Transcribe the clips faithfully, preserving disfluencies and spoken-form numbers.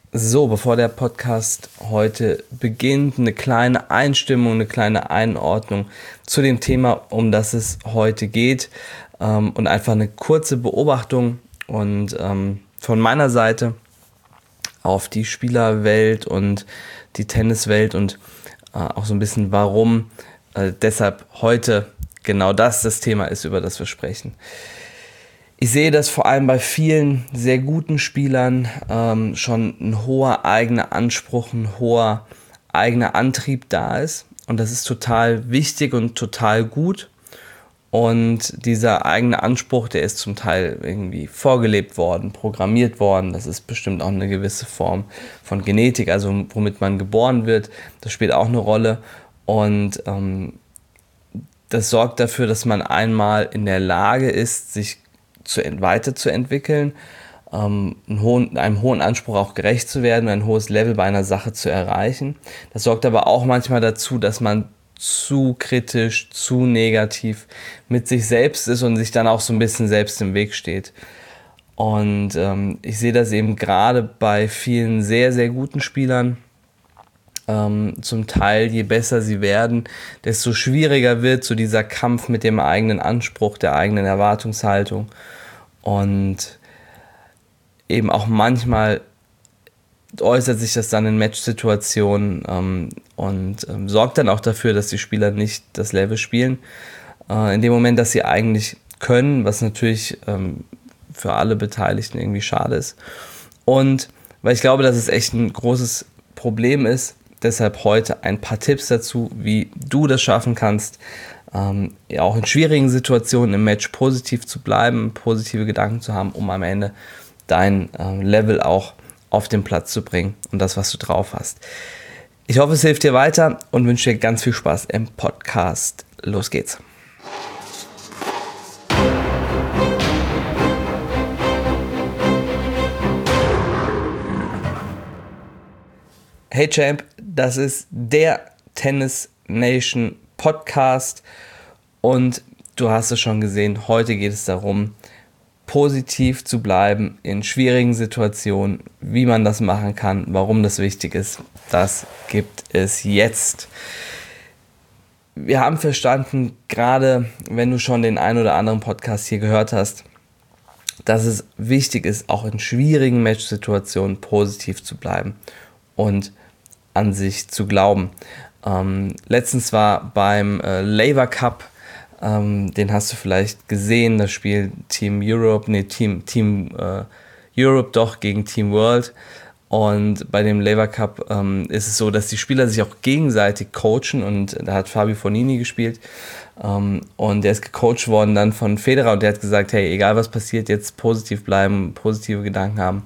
So, bevor der Podcast heute beginnt, eine kleine Einstimmung, eine kleine Einordnung zu dem Thema, um das es heute geht, ähm, und einfach eine kurze Beobachtung und ähm, von meiner Seite auf die Spielerwelt und die Tenniswelt und äh, auch so ein bisschen warum äh, deshalb heute genau das das Thema ist, über das wir sprechen. Ich sehe, dass vor allem bei vielen sehr guten Spielern ähm, schon ein hoher eigener Anspruch, ein hoher eigener Antrieb da ist. Und das ist total wichtig und total gut. Und dieser eigene Anspruch, der ist zum Teil irgendwie vorgelebt worden, programmiert worden. Das ist bestimmt auch eine gewisse Form von Genetik, also womit man geboren wird. Das spielt auch eine Rolle. Und ähm, das sorgt dafür, dass man einmal in der Lage ist, sich zu, weiterzuentwickeln, ähm, einen hohen, einem hohen Anspruch auch gerecht zu werden, ein hohes Level bei einer Sache zu erreichen. Das sorgt aber auch manchmal dazu, dass man zu kritisch, zu negativ mit sich selbst ist und sich dann auch so ein bisschen selbst im Weg steht. Und ähm, ich sehe das eben gerade bei vielen sehr, sehr guten Spielern. Ähm, zum Teil, je besser sie werden, desto schwieriger wird so dieser Kampf mit dem eigenen Anspruch, der eigenen Erwartungshaltung. Und eben auch manchmal äußert sich das dann in Matchsituationen ähm, und ähm, sorgt dann auch dafür, dass die Spieler nicht das Level spielen. Äh, in dem Moment, dass sie eigentlich können, was natürlich ähm, für alle Beteiligten irgendwie schade ist. Und weil ich glaube, dass es echt ein großes Problem ist, deshalb heute ein paar Tipps dazu, wie du das schaffen kannst, ähm, ja, auch in schwierigen Situationen im Match positiv zu bleiben, positive Gedanken zu haben, um am Ende dein ähm, Level auch auf den Platz zu bringen und das, was du drauf hast. Ich hoffe, es hilft dir weiter und wünsche dir ganz viel Spaß im Podcast. Los geht's. Hey Champ, das ist der Tennis Nation Podcast und du hast es schon gesehen, heute geht es darum, positiv zu bleiben in schwierigen Situationen, wie man das machen kann, warum das wichtig ist, das gibt es jetzt. Wir haben verstanden, gerade wenn du schon den ein oder anderen Podcast hier gehört hast, dass es wichtig ist, auch in schwierigen Matchsituationen positiv zu bleiben und an sich zu glauben. Ähm, letztens war beim äh, Laver Cup, ähm, den hast du vielleicht gesehen, das Spiel Team Europe, nee, Team, Team äh, Europe doch gegen Team World. Und bei dem Laver Cup ähm, ist es so, dass die Spieler sich auch gegenseitig coachen und da hat Fabio Fognini gespielt ähm, und der ist gecoacht worden dann von Federer und der hat gesagt, hey, egal was passiert, jetzt positiv bleiben, positive Gedanken haben.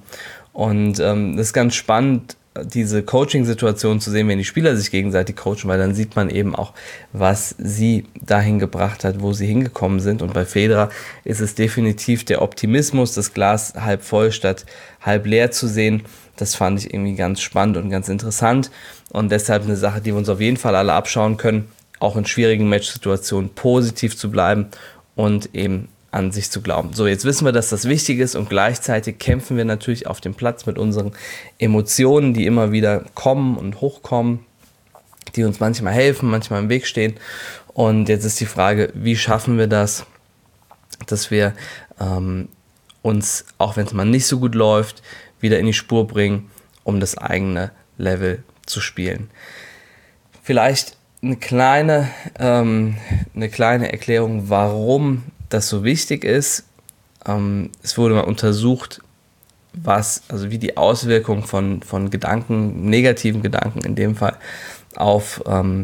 Und ähm, das ist ganz spannend, diese Coaching-Situation zu sehen, wenn die Spieler sich gegenseitig coachen, weil dann sieht man eben auch, was sie dahin gebracht hat, wo sie hingekommen sind. Und bei Federer ist es definitiv der Optimismus, das Glas halb voll statt halb leer zu sehen. Das fand ich irgendwie ganz spannend und ganz interessant und deshalb eine Sache, die wir uns auf jeden Fall alle abschauen können, auch in schwierigen Matchsituationen positiv zu bleiben und eben an sich zu glauben. So, jetzt wissen wir, dass das wichtig ist und gleichzeitig kämpfen wir natürlich auf dem Platz mit unseren Emotionen, die immer wieder kommen und hochkommen, die uns manchmal helfen, manchmal im Weg stehen. Und jetzt ist die Frage, wie schaffen wir das, dass wir ähm, uns, auch wenn es mal nicht so gut läuft, wieder in die Spur bringen, um das eigene Level zu spielen. Vielleicht eine kleine, ähm, eine kleine Erklärung, warum das so wichtig ist. Ähm, es wurde mal untersucht, was, also wie die Auswirkungen von, von Gedanken, negativen Gedanken in dem Fall, auf, ähm,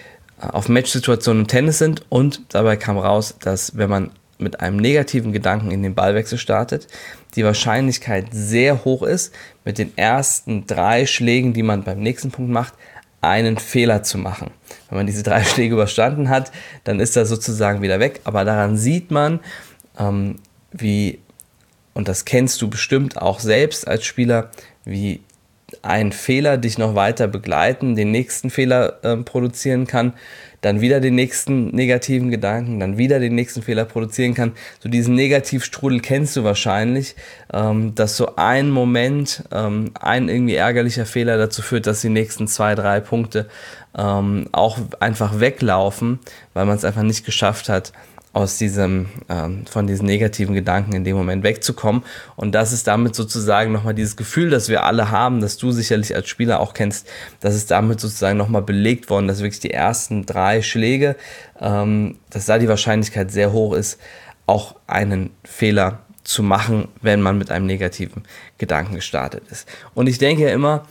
auf Matchsituationen im Tennis sind. Und dabei kam raus, dass wenn man mit einem negativen Gedanken in den Ballwechsel startet, die Wahrscheinlichkeit sehr hoch ist, mit den ersten drei Schlägen, die man beim nächsten Punkt macht, einen Fehler zu machen. Wenn man diese drei Schläge überstanden hat, dann ist das sozusagen wieder weg. Aber daran sieht man, ähm, wie, und das kennst du bestimmt auch selbst als Spieler, wie ein Fehler dich noch weiter begleiten, den nächsten Fehler äh, produzieren kann, dann wieder den nächsten negativen Gedanken, dann wieder den nächsten Fehler produzieren kann. So diesen Negativstrudel kennst du wahrscheinlich, ähm, dass so ein Moment, ähm, ein irgendwie ärgerlicher Fehler dazu führt, dass die nächsten zwei, drei Punkte ähm, auch einfach weglaufen, weil man es einfach nicht geschafft hat, aus diesem, ähm, von diesen negativen Gedanken in dem Moment wegzukommen. Und das ist damit sozusagen nochmal dieses Gefühl, das wir alle haben, das du sicherlich als Spieler auch kennst, das ist damit sozusagen nochmal belegt worden, dass wirklich die ersten drei Schläge, ähm, dass da die Wahrscheinlichkeit sehr hoch ist, auch einen Fehler zu machen, wenn man mit einem negativen Gedanken gestartet ist. Und ich denke ja immer,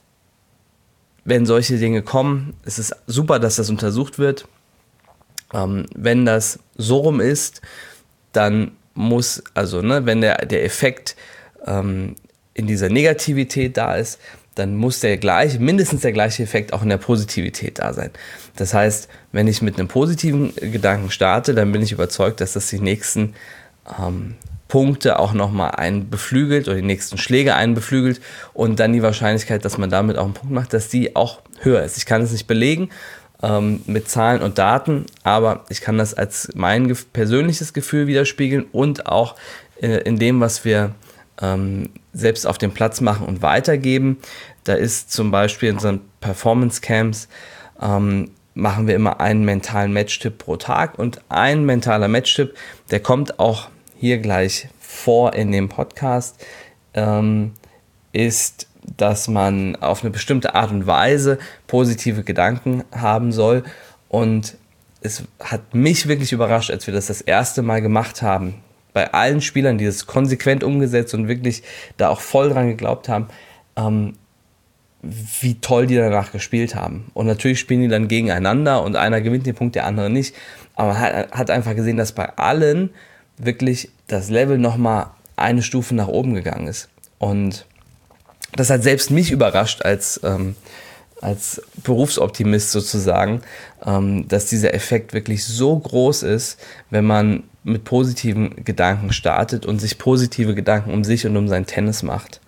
wenn solche Dinge kommen, es ist super, dass das untersucht wird. Ähm, wenn das so rum ist, dann muss, also ne, wenn der, der Effekt ähm, in dieser Negativität da ist, dann muss der gleiche, mindestens der gleiche Effekt auch in der Positivität da sein. Das heißt, wenn ich mit einem positiven Gedanken starte, dann bin ich überzeugt, dass das die nächsten ähm, Punkte auch nochmal einen beflügelt oder die nächsten Schläge einen beflügelt und dann die Wahrscheinlichkeit, dass man damit auch einen Punkt macht, dass die auch höher ist. Ich kann es nicht belegen, mit Zahlen und Daten, aber ich kann das als mein ge- persönliches Gefühl widerspiegeln und auch äh, in dem, was wir ähm, selbst auf dem Platz machen und weitergeben. Da ist zum Beispiel in unseren Performance-Camps ähm, machen wir immer einen mentalen Matchtipp pro Tag und ein mentaler Matchtipp, der kommt auch hier gleich vor in dem Podcast, ähm, ist, dass man auf eine bestimmte Art und Weise positive Gedanken haben soll. Und es hat mich wirklich überrascht, als wir das das erste Mal gemacht haben. Bei allen Spielern, die das konsequent umgesetzt und wirklich da auch voll dran geglaubt haben, ähm, wie toll die danach gespielt haben. Und natürlich spielen die dann gegeneinander und einer gewinnt den Punkt, der andere nicht. Aber man hat, hat einfach gesehen, dass bei allen wirklich das Level nochmal eine Stufe nach oben gegangen ist. Und das hat selbst mich überrascht als, ähm, als Berufsoptimist sozusagen, ähm, dass dieser Effekt wirklich so groß ist, wenn man mit positiven Gedanken startet und sich positive Gedanken um sich und um sein Tennis macht.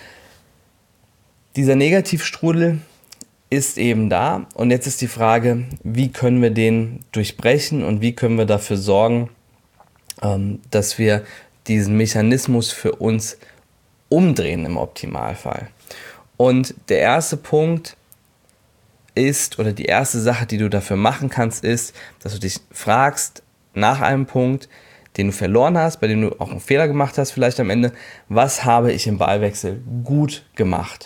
Dieser Negativstrudel ist eben da und jetzt ist die Frage, wie können wir den durchbrechen und wie können wir dafür sorgen, ähm, dass wir diesen Mechanismus für uns umdrehen im Optimalfall. Und der erste Punkt ist, oder die erste Sache, die du dafür machen kannst, ist, dass du dich fragst nach einem Punkt, den du verloren hast, bei dem du auch einen Fehler gemacht hast vielleicht am Ende, was habe ich im Ballwechsel gut gemacht?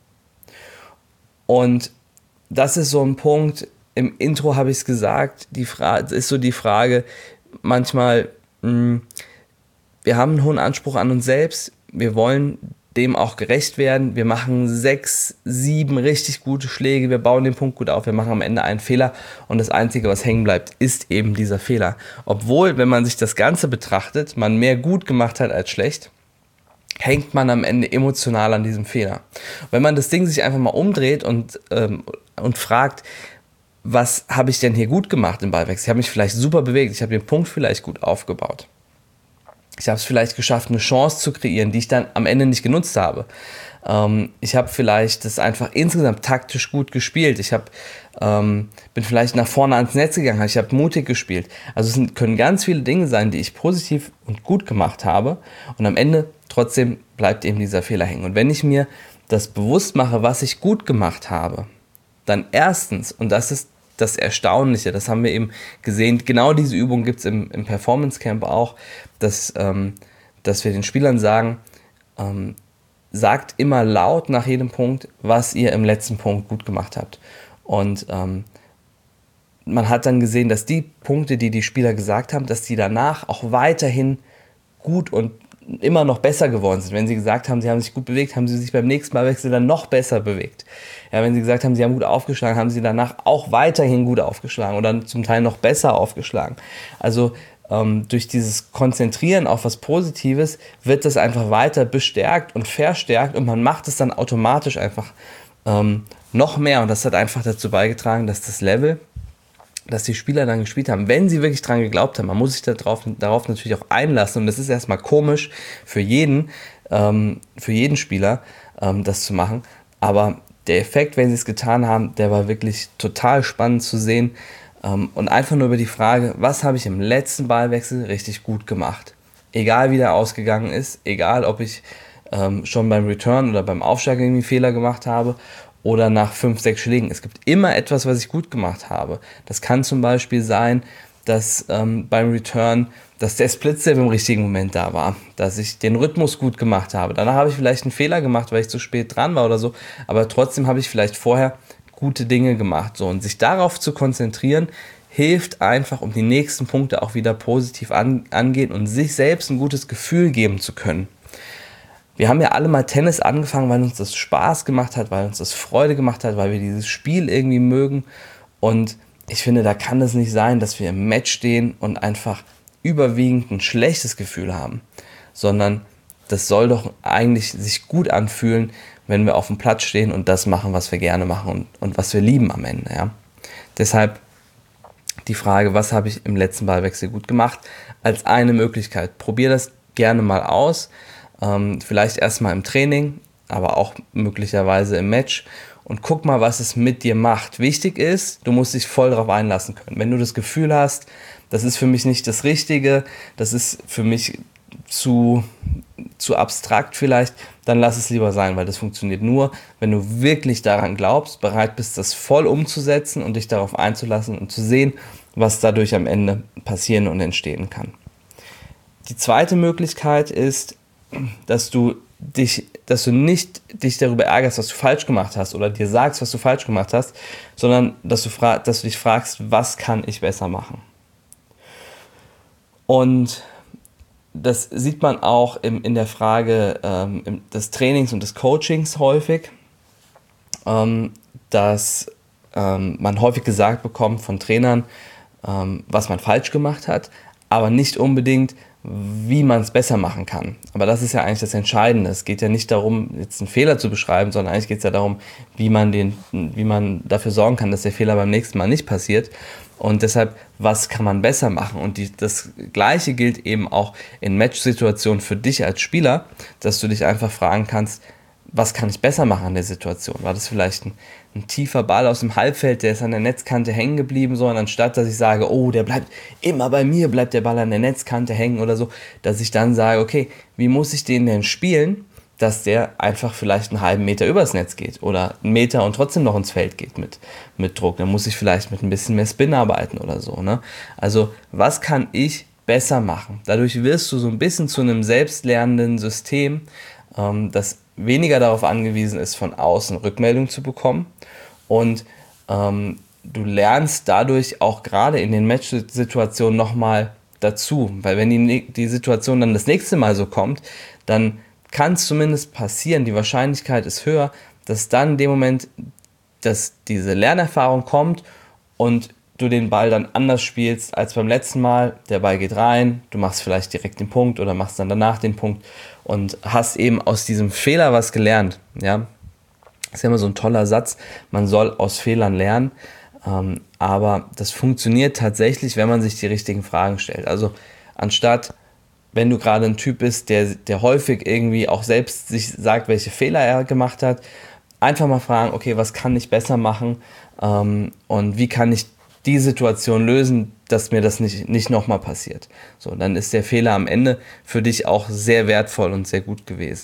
Und das ist so ein Punkt, im Intro habe ich es gesagt, die Frage, ist so die Frage, manchmal, mh, wir haben einen hohen Anspruch an uns selbst, wir wollen dem auch gerecht werden. Wir machen sechs, sieben richtig gute Schläge, wir bauen den Punkt gut auf, wir machen am Ende einen Fehler und das Einzige, was hängen bleibt, ist eben dieser Fehler. Obwohl, wenn man sich das Ganze betrachtet, man mehr gut gemacht hat als schlecht, hängt man am Ende emotional an diesem Fehler. Wenn man das Ding sich einfach mal umdreht und, ähm, und fragt, was habe ich denn hier gut gemacht im Ballwechsel? Ich habe mich vielleicht super bewegt, ich habe den Punkt vielleicht gut aufgebaut. Ich habe es vielleicht geschafft, eine Chance zu kreieren, die ich dann am Ende nicht genutzt habe. Ähm, ich habe vielleicht das einfach insgesamt taktisch gut gespielt. Ich hab, ähm, bin vielleicht nach vorne ans Netz gegangen, ich habe mutig gespielt. Also es sind, können ganz viele Dinge sein, die ich positiv und gut gemacht habe. Und am Ende trotzdem bleibt eben dieser Fehler hängen. Und wenn ich mir das bewusst mache, was ich gut gemacht habe, dann erstens, und das ist das Erstaunliche, das haben wir eben gesehen, genau diese Übung gibt es im, im Performance Camp auch, dass, ähm, dass wir den Spielern sagen, ähm, sagt immer laut nach jedem Punkt, was ihr im letzten Punkt gut gemacht habt. Und ähm, man hat dann gesehen, dass die Punkte, die die Spieler gesagt haben, dass die danach auch weiterhin gut und immer noch besser geworden sind. Wenn sie gesagt haben, sie haben sich gut bewegt, haben sie sich beim nächsten Ballwechsel dann noch besser bewegt. Ja, wenn sie gesagt haben, sie haben gut aufgeschlagen, haben sie danach auch weiterhin gut aufgeschlagen oder zum Teil noch besser aufgeschlagen. Also ähm, durch dieses Konzentrieren auf was Positives wird das einfach weiter bestärkt und verstärkt und man macht es dann automatisch einfach ähm, noch mehr und das hat einfach dazu beigetragen, dass das Level, dass die Spieler dann gespielt haben, wenn sie wirklich dran geglaubt haben, man muss sich darauf, darauf natürlich auch einlassen und das ist erstmal komisch für jeden, ähm, für jeden Spieler, ähm, das zu machen, aber der Effekt, wenn sie es getan haben, der war wirklich total spannend zu sehen, Ähm, und einfach nur über die Frage, was habe ich im letzten Ballwechsel richtig gut gemacht? Egal wie der ausgegangen ist, egal ob ich ähm, schon beim Return oder beim Aufschlag irgendwie einen Fehler gemacht habe oder nach fünf, sechs Schlägen. Es gibt immer etwas, was ich gut gemacht habe. Das kann zum Beispiel sein, dass ähm, beim Return, dass der Split-Step im richtigen Moment da war, dass ich den Rhythmus gut gemacht habe. Danach habe ich vielleicht einen Fehler gemacht, weil ich zu spät dran war oder so, aber trotzdem habe ich vielleicht vorher gute Dinge gemacht. So, und sich darauf zu konzentrieren, hilft einfach, um die nächsten Punkte auch wieder positiv an, angehen und sich selbst ein gutes Gefühl geben zu können. Wir haben ja alle mal Tennis angefangen, weil uns das Spaß gemacht hat, weil uns das Freude gemacht hat, weil wir dieses Spiel irgendwie mögen. Und ich finde, da kann es nicht sein, dass wir im Match stehen und einfach überwiegend ein schlechtes Gefühl haben, sondern das soll doch eigentlich sich gut anfühlen, wenn wir auf dem Platz stehen und das machen, was wir gerne machen und, und was wir lieben am Ende. Ja? Deshalb die Frage, was habe ich im letzten Ballwechsel gut gemacht, als eine Möglichkeit. Probier das gerne mal aus, ähm, vielleicht erstmal im Training, aber auch möglicherweise im Match und guck mal, was es mit dir macht. Wichtig ist, du musst dich voll darauf einlassen können. Wenn du das Gefühl hast, das ist für mich nicht das Richtige, das ist für mich zu, zu abstrakt vielleicht, dann lass es lieber sein, weil das funktioniert nur, wenn du wirklich daran glaubst, bereit bist, das voll umzusetzen und dich darauf einzulassen und zu sehen, was dadurch am Ende passieren und entstehen kann. Die zweite Möglichkeit ist, dass du dich, dass du nicht dich darüber ärgerst, was du falsch gemacht hast oder dir sagst, was du falsch gemacht hast, sondern dass du, fra- dass du dich fragst, was kann ich besser machen? Und das sieht man auch im, in der Frage ähm, im, des Trainings und des Coachings häufig, ähm, dass ähm, man häufig gesagt bekommt von Trainern, ähm, was man falsch gemacht hat, aber nicht unbedingt, wie man es besser machen kann. Aber das ist ja eigentlich das Entscheidende. Es geht ja nicht darum, jetzt einen Fehler zu beschreiben, sondern eigentlich geht es ja darum, wie man, den, wie man dafür sorgen kann, dass der Fehler beim nächsten Mal nicht passiert. Und deshalb, was kann man besser machen? Und die, das Gleiche gilt eben auch in Match-Situationen für dich als Spieler, dass du dich einfach fragen kannst, was kann ich besser machen an der Situation? War das vielleicht ein, ein tiefer Ball aus dem Halbfeld, der ist an der Netzkante hängen geblieben, so, und anstatt, dass ich sage, oh, der bleibt immer bei mir, bleibt der Ball an der Netzkante hängen oder so, dass ich dann sage, okay, wie muss ich den denn spielen, dass der einfach vielleicht einen halben Meter übers Netz geht oder einen Meter und trotzdem noch ins Feld geht mit, mit Druck. Dann muss ich vielleicht mit ein bisschen mehr Spin arbeiten oder so, ne? Also, was kann ich besser machen? Dadurch wirst du so ein bisschen zu einem selbstlernenden System, ähm, das weniger darauf angewiesen ist, von außen Rückmeldung zu bekommen. Und ähm, du lernst dadurch auch gerade in den Match-Situationen nochmal dazu. Weil wenn die, die Situation dann das nächste Mal so kommt, dann kann es zumindest passieren, die Wahrscheinlichkeit ist höher, dass dann in dem Moment, dass diese Lernerfahrung kommt und du den Ball dann anders spielst als beim letzten Mal. Der Ball geht rein, du machst vielleicht direkt den Punkt oder machst dann danach den Punkt und hast eben aus diesem Fehler was gelernt. Ja? Das ist ja immer so ein toller Satz, man soll aus Fehlern lernen, ähm, aber das funktioniert tatsächlich, wenn man sich die richtigen Fragen stellt. Also anstatt, wenn du gerade ein Typ bist, der, der häufig irgendwie auch selbst sich sagt, welche Fehler er gemacht hat, einfach mal fragen, okay, was kann ich besser machen ähm, und wie kann ich die Situation lösen, dass mir das nicht, nicht nochmal passiert. So, dann ist der Fehler am Ende für dich auch sehr wertvoll und sehr gut gewesen.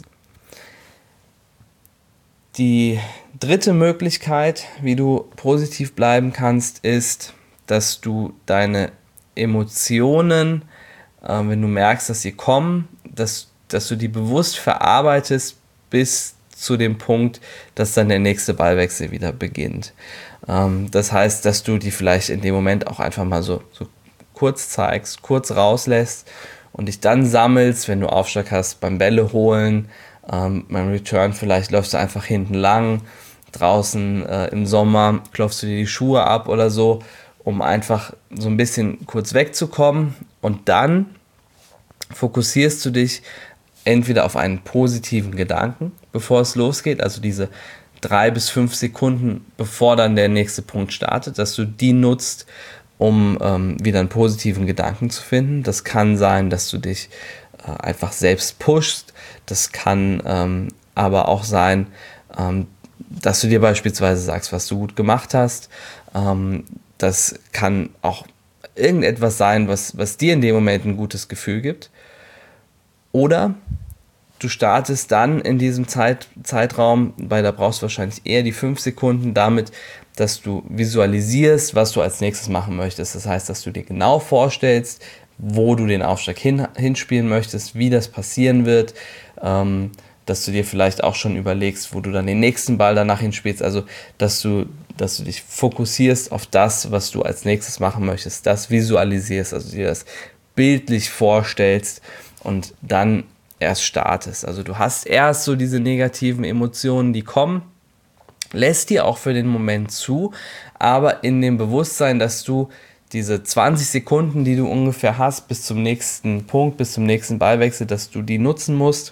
Die dritte Möglichkeit, wie du positiv bleiben kannst, ist, dass du deine Emotionen, äh, wenn du merkst, dass sie kommen, dass, dass du die bewusst verarbeitest bis zu dem Punkt, dass dann der nächste Ballwechsel wieder beginnt. Ähm, das heißt, dass du die vielleicht in dem Moment auch einfach mal so, so kurz zeigst, kurz rauslässt und dich dann sammelst, wenn du Aufschlag hast, beim Bälle holen, ähm, beim Return vielleicht läufst du einfach hinten lang, draußen äh, im Sommer klopfst du dir die Schuhe ab oder so, um einfach so ein bisschen kurz wegzukommen und dann fokussierst du dich entweder auf einen positiven Gedanken, bevor es losgeht, also diese drei bis fünf Sekunden, bevor dann der nächste Punkt startet, dass du die nutzt, um ähm, wieder einen positiven Gedanken zu finden. Das kann sein, dass du dich äh, einfach selbst pushst. Das kann ähm, aber auch sein, ähm, dass du dir beispielsweise sagst, was du gut gemacht hast. Ähm, das kann auch irgendetwas sein, was, was dir in dem Moment ein gutes Gefühl gibt. Oder du startest dann in diesem Zeit, Zeitraum, weil da brauchst du wahrscheinlich eher die fünf Sekunden damit, dass du visualisierst, was du als nächstes machen möchtest. Das heißt, dass du dir genau vorstellst, wo du den Aufschlag hin, hinspielen möchtest, wie das passieren wird, ähm, dass du dir vielleicht auch schon überlegst, wo du dann den nächsten Ball danach hinspielst, also dass du, dass du dich fokussierst auf das, was du als nächstes machen möchtest, das visualisierst, also dir das bildlich vorstellst und dann erst startest. Also du hast erst so diese negativen Emotionen, die kommen, lässt dir auch für den Moment zu, aber in dem Bewusstsein, dass du diese zwanzig Sekunden, die du ungefähr hast, bis zum nächsten Punkt, bis zum nächsten Ballwechsel, dass du die nutzen musst,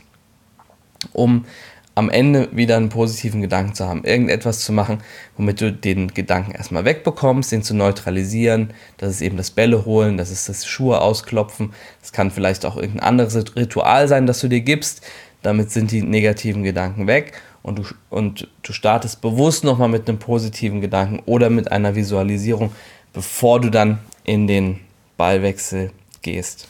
um am Ende wieder einen positiven Gedanken zu haben, irgendetwas zu machen, womit du den Gedanken erstmal wegbekommst, den zu neutralisieren. Das ist eben das Bälle holen, das ist das Schuhe ausklopfen, das kann vielleicht auch irgendein anderes Ritual sein, das du dir gibst. Damit sind die negativen Gedanken weg und du, und du startest bewusst nochmal mit einem positiven Gedanken oder mit einer Visualisierung, bevor du dann in den Ballwechsel gehst.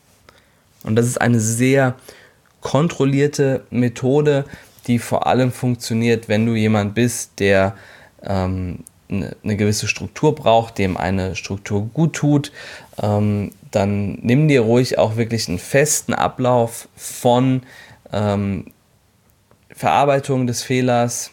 Und das ist eine sehr kontrollierte Methode, die vor allem funktioniert, wenn du jemand bist, der ähm, eine, eine gewisse Struktur braucht, dem eine Struktur gut tut. Ähm, dann nimm dir ruhig auch wirklich einen festen Ablauf von ähm, Verarbeitung des Fehlers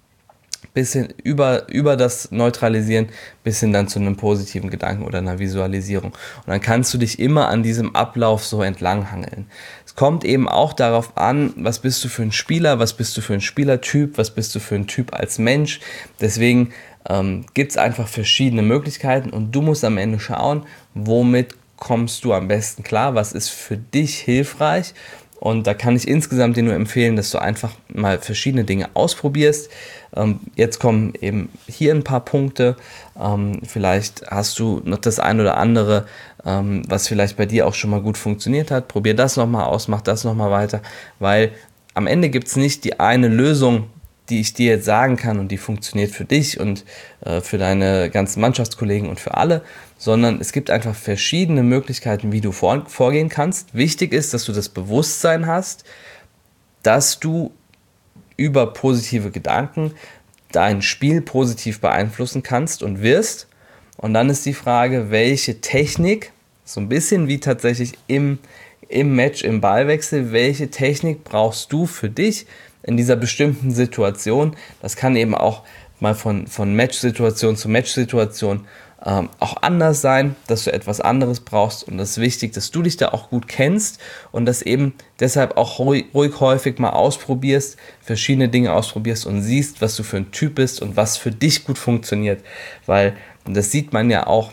bis hin über, über das Neutralisieren bis hin dann zu einem positiven Gedanken oder einer Visualisierung. Und dann kannst du dich immer an diesem Ablauf so entlanghangeln. Es kommt eben auch darauf an, was bist du für ein Spieler, was bist du für ein Spielertyp, was bist du für ein Typ als Mensch. Deswegen ähm, gibt es einfach verschiedene Möglichkeiten und du musst am Ende schauen, womit kommst du am besten klar, was ist für dich hilfreich. Und da kann ich insgesamt dir nur empfehlen, dass du einfach mal verschiedene Dinge ausprobierst. Ähm, jetzt kommen eben hier ein paar Punkte. Ähm, vielleicht hast du noch das ein oder andere, ähm, was vielleicht bei dir auch schon mal gut funktioniert hat. Probier das nochmal aus, mach das nochmal weiter, weil am Ende gibt es nicht die eine Lösung, die ich dir jetzt sagen kann und die funktioniert für dich und äh, für deine ganzen Mannschaftskollegen und für alle, sondern es gibt einfach verschiedene Möglichkeiten, wie du vor, vorgehen kannst. Wichtig ist, dass du das Bewusstsein hast, dass du über positive Gedanken dein Spiel positiv beeinflussen kannst und wirst. Und dann ist die Frage, welche Technik, so ein bisschen wie tatsächlich im, im Match, im Ballwechsel, welche Technik brauchst du für dich in dieser bestimmten Situation. Das kann eben auch mal von, von Match-Situation zu Match-Situation ähm, auch anders sein, dass du etwas anderes brauchst und das ist wichtig, dass du dich da auch gut kennst und das eben deshalb auch ruhig, ruhig häufig mal ausprobierst, verschiedene Dinge ausprobierst und siehst, was du für ein Typ bist und was für dich gut funktioniert, weil das sieht man ja auch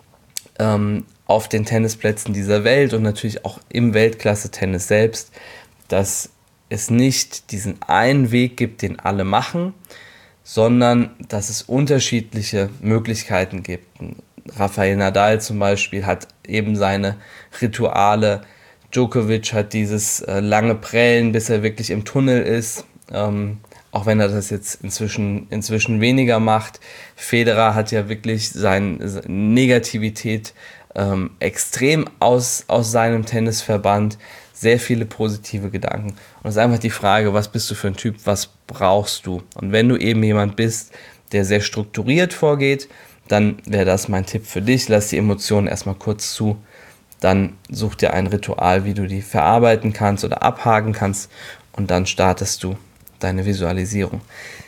ähm, auf den Tennisplätzen dieser Welt und natürlich auch im Weltklasse-Tennis selbst, dass es nicht diesen einen Weg gibt, den alle machen, sondern dass es unterschiedliche Möglichkeiten gibt. Rafael Nadal zum Beispiel hat eben seine Rituale, Djokovic hat dieses äh, lange Prellen, bis er wirklich im Tunnel ist, ähm, auch wenn er das jetzt inzwischen, inzwischen weniger macht. Federer hat ja wirklich sein, seine Negativität ähm, extrem aus, aus seinem Tennis verbannt. Sehr viele positive Gedanken. Und es ist einfach die Frage, was bist du für ein Typ, was brauchst du? Und wenn du eben jemand bist, der sehr strukturiert vorgeht, dann wäre das mein Tipp für dich. Lass die Emotionen erstmal kurz zu. Dann such dir ein Ritual, wie du die verarbeiten kannst oder abhaken kannst. Und dann startest du deine Visualisierung.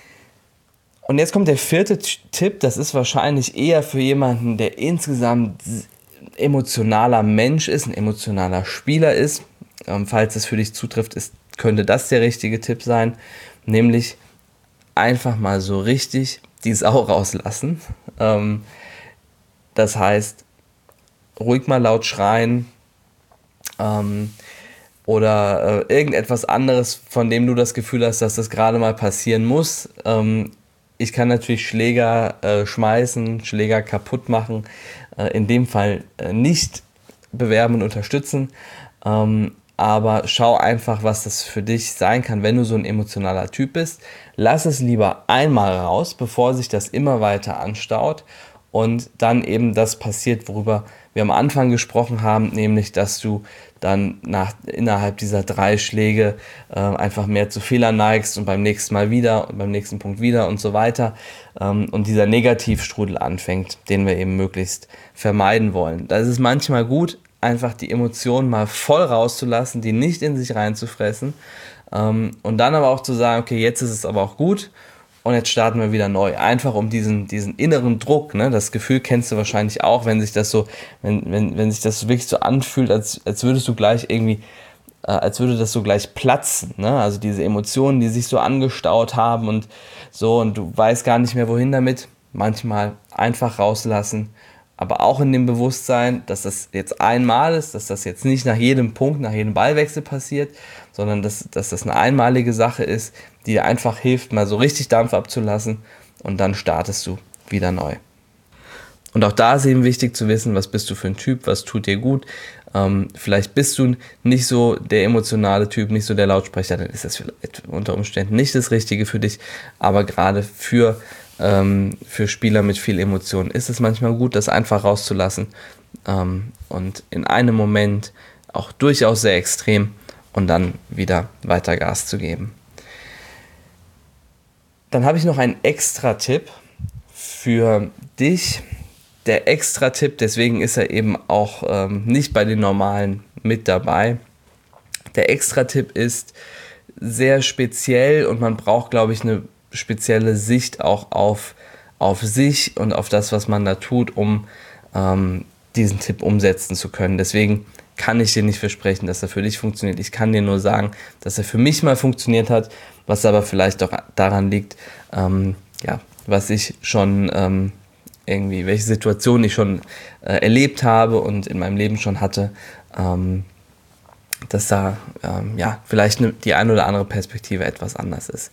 Und jetzt kommt der vierte Tipp. Das ist wahrscheinlich eher für jemanden, der insgesamt emotionaler Mensch ist, ein emotionaler Spieler ist. Ähm, falls es für dich zutrifft, ist, könnte das der richtige Tipp sein, nämlich einfach mal so richtig die Sau rauslassen. Ähm, das heißt, ruhig mal laut schreien ähm, oder äh, irgendetwas anderes, von dem du das Gefühl hast, dass das gerade mal passieren muss. Ähm, ich kann natürlich Schläger äh, schmeißen, Schläger kaputt machen, äh, in dem Fall äh, nicht bewerben und unterstützen. Ähm, aber schau einfach, was das für dich sein kann, wenn du so ein emotionaler Typ bist. Lass es lieber einmal raus, bevor sich das immer weiter anstaut und dann eben das passiert, worüber wir am Anfang gesprochen haben, nämlich dass du dann nach, innerhalb dieser drei Schläge äh, einfach mehr zu Fehlern neigst und beim nächsten Mal wieder und beim nächsten Punkt wieder und so weiter ähm, und dieser Negativstrudel anfängt, den wir eben möglichst vermeiden wollen. Da ist es manchmal gut, einfach die Emotionen mal voll rauszulassen, die nicht in sich reinzufressen ähm, und dann aber auch zu sagen, okay, jetzt ist es aber auch gut. Und jetzt starten wir wieder neu. Einfach um diesen, diesen inneren Druck, ne? Das Gefühl kennst du wahrscheinlich auch, wenn sich das so, wenn, wenn, wenn sich das wirklich so anfühlt, als, als würdest du gleich irgendwie, äh, als würde das so gleich platzen, ne? Also diese Emotionen, die sich so angestaut haben und so, und du weißt gar nicht mehr, wohin damit. Manchmal einfach rauslassen, aber auch in dem Bewusstsein, dass das jetzt einmal ist, dass das jetzt nicht nach jedem Punkt, nach jedem Ballwechsel passiert, sondern dass, dass das eine einmalige Sache ist, die dir einfach hilft, mal so richtig Dampf abzulassen, und dann startest du wieder neu. Und auch da ist eben wichtig zu wissen, was bist du für ein Typ, was tut dir gut. Ähm, vielleicht bist du nicht so der emotionale Typ, nicht so der Lautsprecher, dann ist das vielleicht unter Umständen nicht das Richtige für dich, aber gerade für ähm, für Spieler mit viel Emotionen ist es manchmal gut, das einfach rauszulassen ähm, und in einem Moment auch durchaus sehr extrem und dann wieder weiter Gas zu geben. Dann habe ich noch einen Extra-Tipp für dich. Der Extra-Tipp, deswegen ist er eben auch ähm, nicht bei den normalen mit dabei. Der Extra-Tipp ist sehr speziell und man braucht, glaube ich, eine spezielle Sicht auch auf, auf sich und auf das, was man da tut, um ähm, diesen Tipp umsetzen zu können. Deswegen kann ich dir nicht versprechen, dass er für dich funktioniert. Ich kann dir nur sagen, dass er für mich mal funktioniert hat, was aber vielleicht auch daran liegt, ähm, ja, was ich schon ähm, irgendwie, welche Situation ich schon äh, erlebt habe und in meinem Leben schon hatte, ähm, dass da ähm, ja, vielleicht ne, die eine oder andere Perspektive etwas anders ist.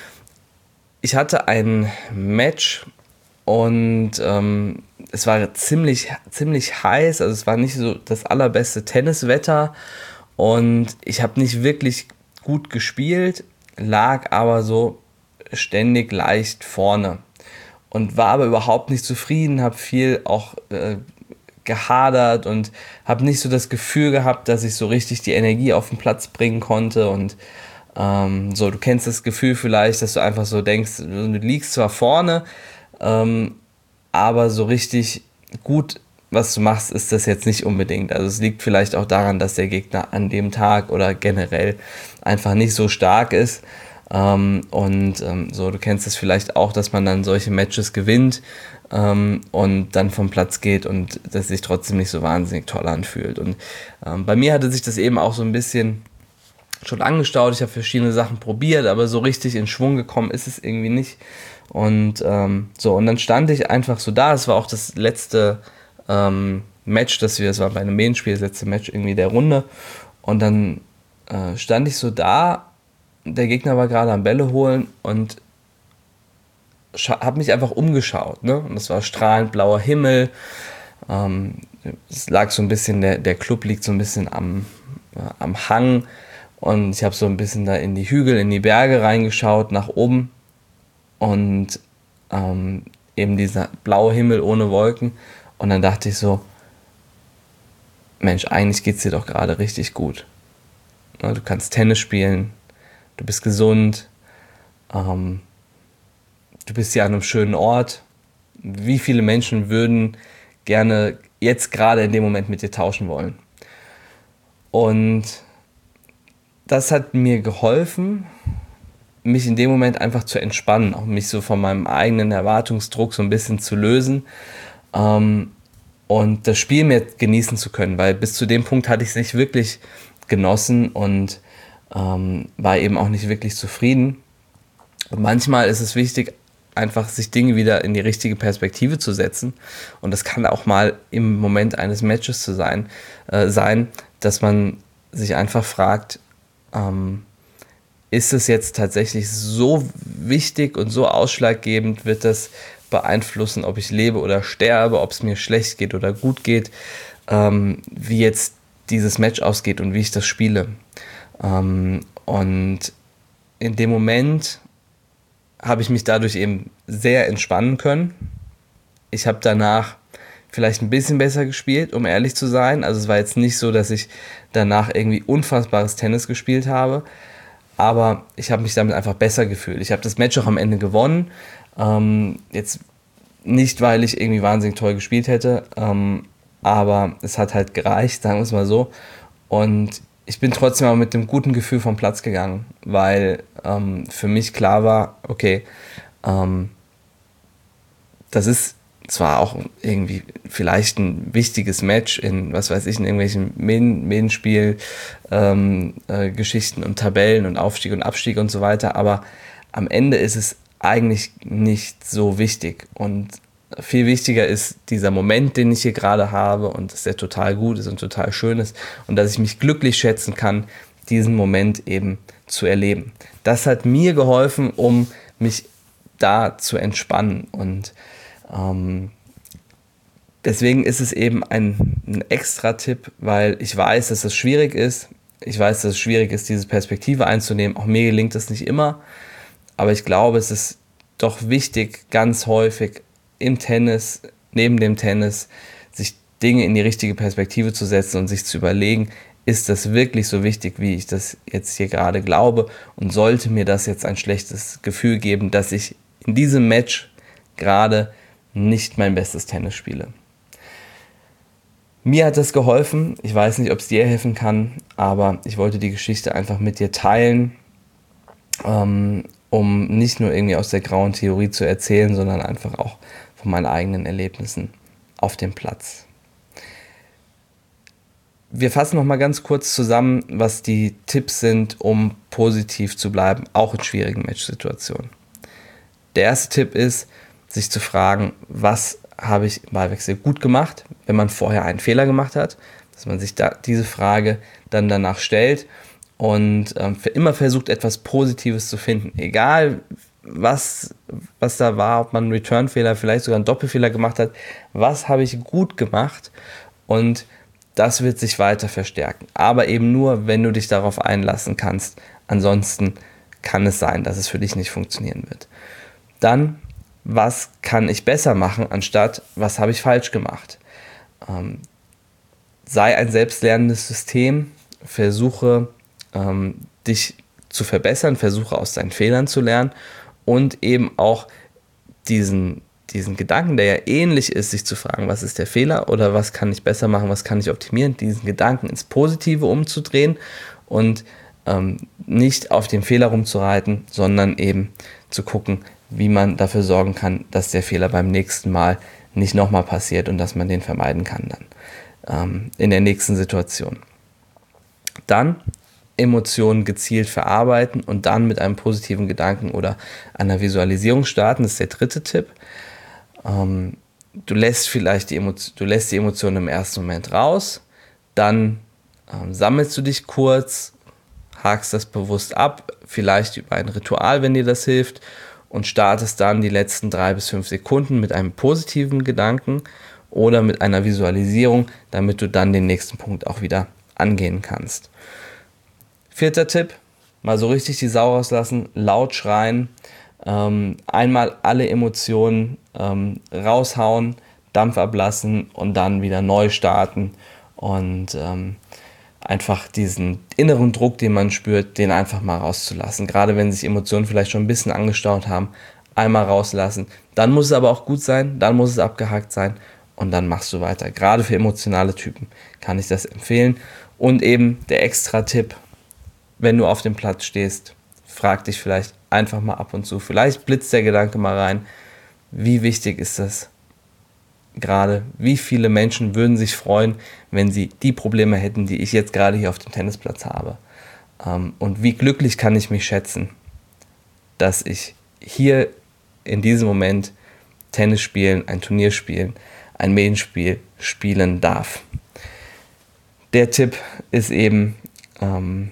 Ich hatte ein Match und ähm, es war ziemlich, ziemlich heiß, also es war nicht so das allerbeste Tenniswetter und ich habe nicht wirklich gut gespielt, lag aber so ständig leicht vorne und war aber überhaupt nicht zufrieden, habe viel auch äh, gehadert und habe nicht so das Gefühl gehabt, dass ich so richtig die Energie auf den Platz bringen konnte und ähm, so, du kennst das Gefühl vielleicht, dass du einfach so denkst, du liegst zwar vorne, ähm, aber so richtig gut, was du machst, ist das jetzt nicht unbedingt. Also es liegt vielleicht auch daran, dass der Gegner an dem Tag oder generell einfach nicht so stark ist. Ähm, und ähm, so, du kennst es vielleicht auch, dass man dann solche Matches gewinnt ähm, und dann vom Platz geht und das sich trotzdem nicht so wahnsinnig toll anfühlt. Und ähm, bei mir hatte sich das eben auch so ein bisschen schon angestaut. Ich habe verschiedene Sachen probiert, aber so richtig in Schwung gekommen ist es irgendwie nicht. Und ähm, so, und dann stand ich einfach so da. Es war auch das letzte ähm, Match, das wir, es war bei einem Main-Spiel, das letzte Match irgendwie der Runde. Und dann äh, stand ich so da. Der Gegner war gerade am Bälle holen und scha- habe mich einfach umgeschaut. Ne? Und es war strahlend blauer Himmel. Ähm, es lag so ein bisschen, der, der Club liegt so ein bisschen am, äh, am Hang. Und ich habe so ein bisschen da in die Hügel, in die Berge reingeschaut, nach oben. Und ähm, eben dieser blaue Himmel ohne Wolken. Und dann dachte ich so, Mensch, eigentlich geht es dir doch gerade richtig gut. Ja, du kannst Tennis spielen, du bist gesund, ähm, du bist hier an einem schönen Ort. Wie viele Menschen würden gerne jetzt gerade in dem Moment mit dir tauschen wollen? Und das hat mir geholfen, mich in dem Moment einfach zu entspannen, auch mich so von meinem eigenen Erwartungsdruck so ein bisschen zu lösen ähm, und das Spiel mehr genießen zu können, weil bis zu dem Punkt hatte ich es nicht wirklich genossen und ähm, war eben auch nicht wirklich zufrieden. Und manchmal ist es wichtig, einfach sich Dinge wieder in die richtige Perspektive zu setzen und das kann auch mal im Moment eines Matches zu sein, äh, sein, dass man sich einfach fragt, ähm, ist es jetzt tatsächlich so wichtig und so ausschlaggebend, wird das beeinflussen, ob ich lebe oder sterbe, ob es mir schlecht geht oder gut geht, ähm, wie jetzt dieses Match ausgeht und wie ich das spiele. Ähm, und in dem Moment habe ich mich dadurch eben sehr entspannen können. Ich habe danach vielleicht ein bisschen besser gespielt, um ehrlich zu sein. Also es war jetzt nicht so, dass ich danach irgendwie unfassbares Tennis gespielt habe, aber ich habe mich damit einfach besser gefühlt. Ich habe das Match auch am Ende gewonnen. Ähm, jetzt nicht, weil ich irgendwie wahnsinnig toll gespielt hätte, ähm, aber es hat halt gereicht, sagen wir es mal so. Und ich bin trotzdem aber mit dem guten Gefühl vom Platz gegangen, weil ähm, für mich klar war, okay, ähm, das ist zwar auch irgendwie vielleicht ein wichtiges Match in, was weiß ich, in irgendwelchen Medenspiel, ähm, äh, Geschichten und Tabellen und Aufstieg und Abstieg und so weiter, aber am Ende ist es eigentlich nicht so wichtig und viel wichtiger ist dieser Moment, den ich hier gerade habe und dass der total gut ist und total schön ist und dass ich mich glücklich schätzen kann, diesen Moment eben zu erleben. Das hat mir geholfen, um mich da zu entspannen und ähm, deswegen ist es eben ein, ein extra Tipp, weil ich weiß, dass es schwierig ist. Ich weiß, dass es schwierig ist, diese Perspektive einzunehmen. Auch mir gelingt das nicht immer. Aber ich glaube, es ist doch wichtig, ganz häufig im Tennis, neben dem Tennis, sich Dinge in die richtige Perspektive zu setzen und sich zu überlegen, ist das wirklich so wichtig, wie ich das jetzt hier gerade glaube? Und sollte mir das jetzt ein schlechtes Gefühl geben, dass ich in diesem Match gerade nicht mein bestes Tennis spiele? Mir hat das geholfen. Ich weiß nicht, ob es dir helfen kann, aber ich wollte die Geschichte einfach mit dir teilen, ähm, um nicht nur irgendwie aus der grauen Theorie zu erzählen, sondern einfach auch von meinen eigenen Erlebnissen auf dem Platz. Wir fassen noch mal ganz kurz zusammen, was die Tipps sind, um positiv zu bleiben, auch in schwierigen Matchsituationen. Der erste Tipp ist, sich zu fragen, was habe ich im Ballwechsel gut gemacht, wenn man vorher einen Fehler gemacht hat, dass man sich da diese Frage dann danach stellt und ähm, für immer versucht, etwas Positives zu finden. Egal, was, was da war, ob man einen Return-Fehler, vielleicht sogar einen Doppelfehler gemacht hat, was habe ich gut gemacht und das wird sich weiter verstärken. Aber eben nur, wenn du dich darauf einlassen kannst. Ansonsten kann es sein, dass es für dich nicht funktionieren wird. Dann, was kann ich besser machen, anstatt was habe ich falsch gemacht? Ähm, sei ein selbstlernendes System, versuche ähm, dich zu verbessern, versuche aus deinen Fehlern zu lernen und eben auch diesen, diesen Gedanken, der ja ähnlich ist, sich zu fragen, was ist der Fehler oder was kann ich besser machen, was kann ich optimieren, diesen Gedanken ins Positive umzudrehen und ähm, nicht auf den Fehler rumzureiten, sondern eben zu gucken, wie man dafür sorgen kann, dass der Fehler beim nächsten Mal nicht nochmal passiert und dass man den vermeiden kann dann ähm, in der nächsten Situation. Dann Emotionen gezielt verarbeiten und dann mit einem positiven Gedanken oder einer Visualisierung starten, das ist der dritte Tipp. Ähm, du lässt vielleicht die Emotion, du lässt die Emotionen im ersten Moment raus, dann ähm, sammelst du dich kurz, hakst das bewusst ab, vielleicht über ein Ritual, wenn dir das hilft, und startest dann die letzten drei bis fünf Sekunden mit einem positiven Gedanken oder mit einer Visualisierung, damit du dann den nächsten Punkt auch wieder angehen kannst. Vierter Tipp, mal so richtig die Sau rauslassen, laut schreien, ähm, einmal alle Emotionen ähm, raushauen, Dampf ablassen und dann wieder neu starten und ähm, einfach diesen inneren Druck, den man spürt, den einfach mal rauszulassen. Gerade wenn sich Emotionen vielleicht schon ein bisschen angestaut haben, einmal rauslassen. Dann muss es aber auch gut sein, dann muss es abgehakt sein und dann machst du weiter. Gerade für emotionale Typen kann ich das empfehlen. Und eben der Extra-Tipp, wenn du auf dem Platz stehst, frag dich vielleicht einfach mal ab und zu, vielleicht blitzt der Gedanke mal rein, wie wichtig ist das gerade, wie viele Menschen würden sich freuen, wenn sie die Probleme hätten, die ich jetzt gerade hier auf dem Tennisplatz habe. Und wie glücklich kann ich mich schätzen, dass ich hier in diesem Moment Tennis spielen, ein Turnier spielen, ein Medenspiel spielen darf. Der Tipp ist eben ähm,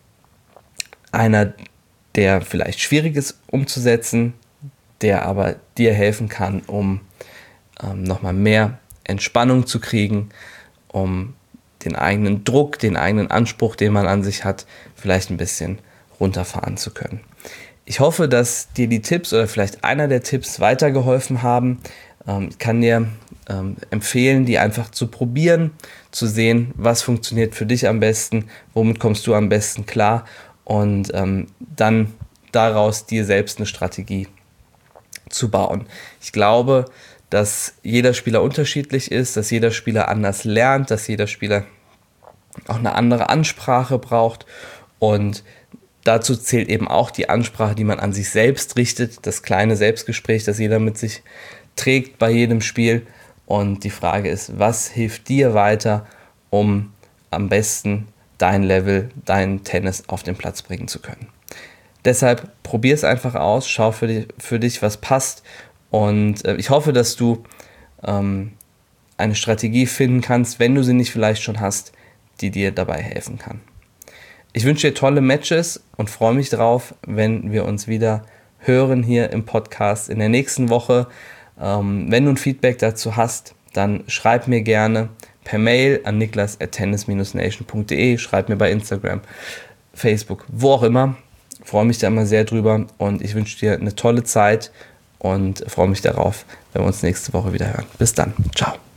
einer, der vielleicht schwierig ist umzusetzen, der aber dir helfen kann, um ähm, nochmal mehr Entspannung zu kriegen, um den eigenen Druck, den eigenen Anspruch, den man an sich hat, vielleicht ein bisschen runterfahren zu können. Ich hoffe, dass dir die Tipps oder vielleicht einer der Tipps weitergeholfen haben. Ähm, ich kann dir ähm, empfehlen, die einfach zu probieren, zu sehen, was funktioniert für dich am besten, womit kommst du am besten klar und ähm, dann daraus dir selbst eine Strategie zu bauen. Ich glaube, dass jeder Spieler unterschiedlich ist, dass jeder Spieler anders lernt, dass jeder Spieler auch eine andere Ansprache braucht und dazu zählt eben auch die Ansprache, die man an sich selbst richtet, das kleine Selbstgespräch, das jeder mit sich trägt bei jedem Spiel. Und die Frage ist, was hilft dir weiter, um am besten dein Level, dein Tennis auf den Platz bringen zu können. Deshalb probier es einfach aus, schau für dich, für dich was passt und äh, ich hoffe, dass du ähm, eine Strategie finden kannst, wenn du sie nicht vielleicht schon hast, die dir dabei helfen kann. Ich wünsche dir tolle Matches und freue mich drauf, wenn wir uns wieder hören hier im Podcast in der nächsten Woche. Ähm, wenn du ein Feedback dazu hast, dann schreib mir gerne per Mail an niklas at tennis nation punkt de, schreib mir bei Instagram, Facebook, wo auch immer. Ich freue mich da immer sehr drüber und ich wünsche dir eine tolle Zeit und freue mich darauf, wenn wir uns nächste Woche wieder hören. Bis dann. Ciao.